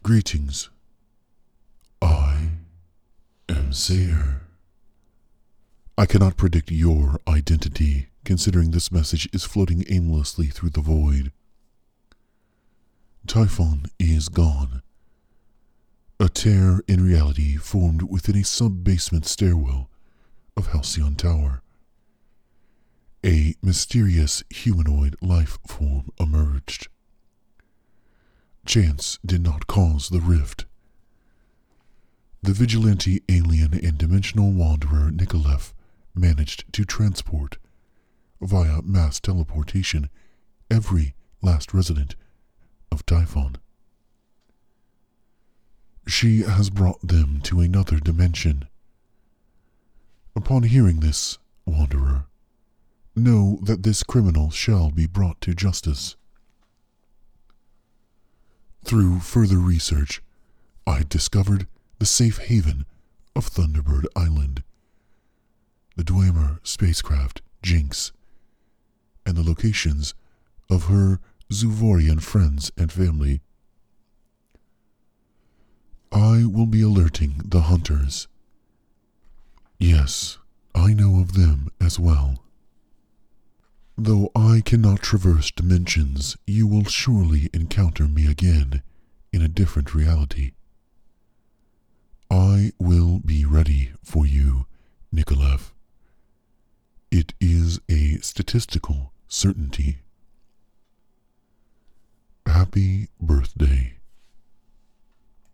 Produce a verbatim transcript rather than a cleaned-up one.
Greetings. I am Sayer. I cannot predict your identity, considering this message is floating aimlessly through the void. Typhon is gone. A tear in reality formed within a sub-basement stairwell of Halcyon Tower. A mysterious humanoid life form emerged. Chance did not cause the rift. The vigilante alien and dimensional wanderer Nikolaev managed to transport, via mass teleportation, every last resident of Typhon. She has brought them to another dimension. Upon hearing this, Wanderer, know that this criminal shall be brought to justice. Through further research, I discovered the safe haven of Thunderbird Island, the Dwemer spacecraft Jinx, and the locations of her Zuvorian friends and family. I will be alerting the hunters. Yes, I know of them as well. Though I cannot traverse dimensions, you will surely encounter me again in a different reality. I will be ready for you, Nikolaev. It is a statistical certainty. Happy birthday.